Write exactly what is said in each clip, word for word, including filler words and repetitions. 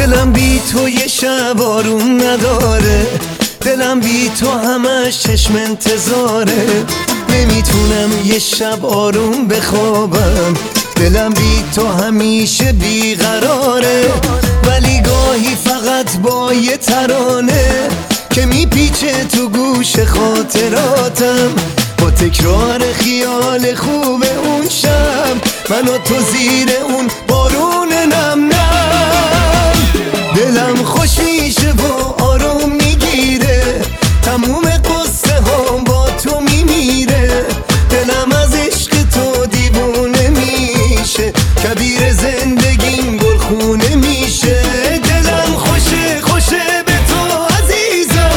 دلم بی تو یه شب آروم نداره، دلم بی تو همش چشم انتظاره. نمیتونم یه شب آروم بخوابم، دلم بی تو همیشه بیقراره. ولی گاهی فقط با یه ترانه که میپیچه تو گوش خاطراتم، با تکرار خیال خوب اون شب من و تو زیر اون بارون نم نم. دلم خوش میشه و آروم میگیره، تموم قصه ها با تو میمیره. دلم از عشق تو دیوونه میشه، کبیر زندگیم گلخونه میشه. دلم خوشه خوشه به تو عزیزم.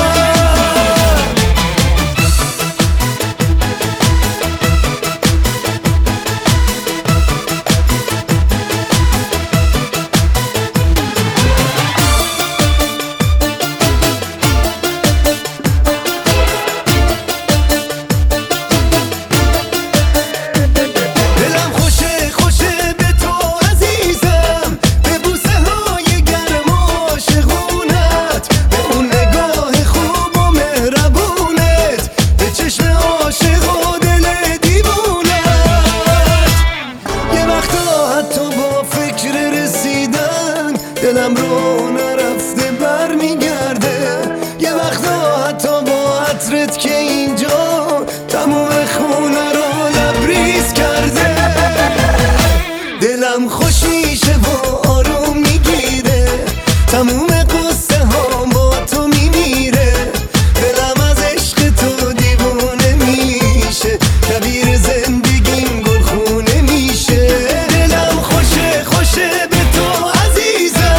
دلم رو نرفته بر میگرده، یه وقتا حتی با عطرت که اینجا تموم خونه رو لبریز کرده. دلم خوش میشه و آروم میگیره، تموم قصه ها با تو میمیره. دلم از عشق تو دیوونه میشه، کبیر زندگیم گلخونه میشه. دلم خوشه خوشه به تو عزیزم.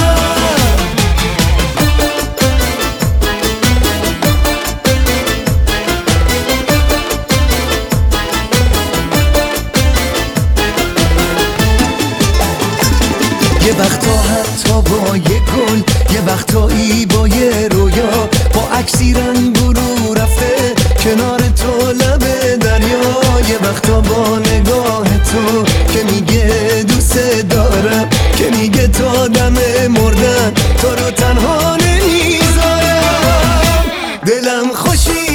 یه وقتا حتی با یه گل، یه وقتایی با یه رویا، با عکسی رنگ برو رفته کنار تو لب دریا. یه وقتا با نگاه تو که میگه دوست دارم، که میگه تا دم مردن تو رو تنها نمیذارم. دلم خوشی